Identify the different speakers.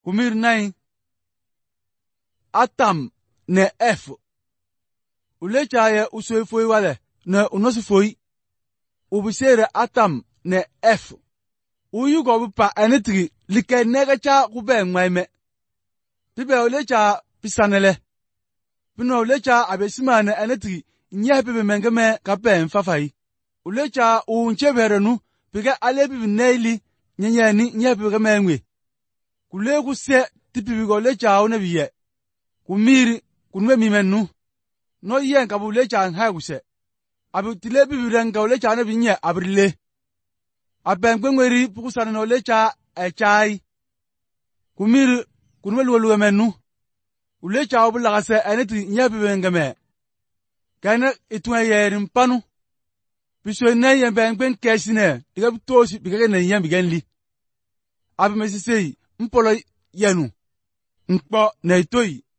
Speaker 1: kumir nai atam ne ef ulecha ye usoi foi wale ne unosi foi ubisere atam ne ef uyugo bupa enetri like negacha kube ngwaime pibe ulecha pisanele pino ulecha abesimane enetri nye pibe mengeme kape mfafai ulecha uncheberenu pige alebi neili nyenyeni nye pibe kemengwe kule kuse tipibi ulecha unebiye kumiri kunwe mimenu no yen ka ulecha nhaguse abu tilebi birenga ulecha ne binye abrile abengwengweri pukusana no ulecha echai kumiri kunwe luwe menu ulecha obulagase eneti nyabi bengame kana itwe yerin panu biso ne yen bengben kesine diga tosi bigage ne yen bigenli abi mesisei mpolo yenu nkpo na itoyi